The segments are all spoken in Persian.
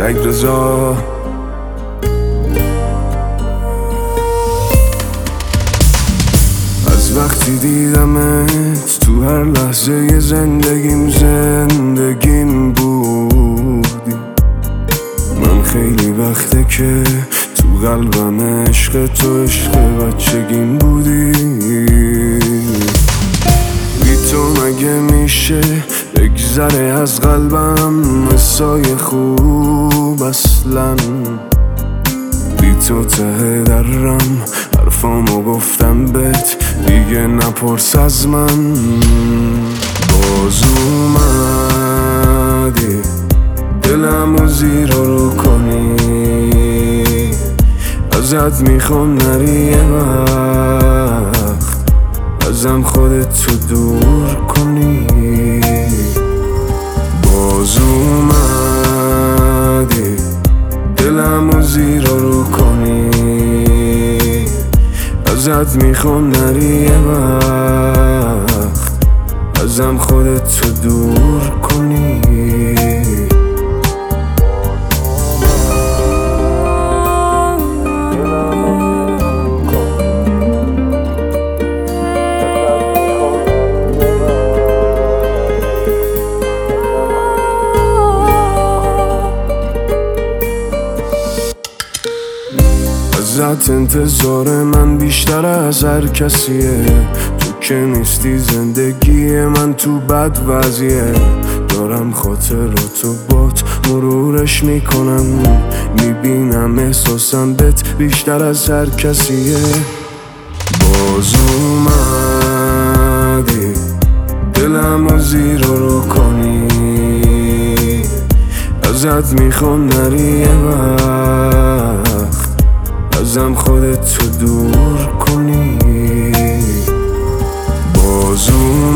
سعید رضا. از وقتی دیدمت تو هر لحظه زندگیم بودی. من خیلی وقته که تو قلبم عشق تو عشق بچگیم بودی. بی تو مگه میشه بگذره از قلبم مسای خوب اصلا؟ بی تو ته درم حرفامو گفتم بهت دیگه نپرس از من. باز اومدی دلمو زیر رو کنی، ازت میخوام نری یه وقت ازم خودتو دور کنی. باز اومدی دلمو زیر رو کنی، ازت میخوام نری یه وقت ازم خودتو دور کنی. ازت انتظار من بیشتر از هر کسیه، تو که نیستی زندگی من تو بد وضعیه. دارم خاطراتو بات مرورش میکنم، میبینم احساسم بهت بیشتر از هر کسیه. باز اومدی دلمو زیر رو کنی، ازت میخوام نری یه وقت ازم خودتو دور کنی. باز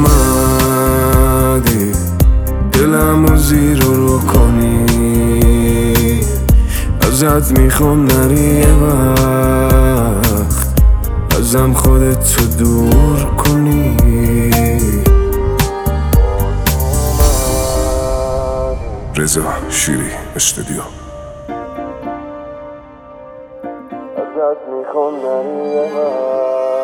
اومدی دلمو زیر رو کنی، ازت میخوام نری یه وقت ازم خودتو دور کنی. رضا شیری استودیو. ازت میخوام نری یه وقت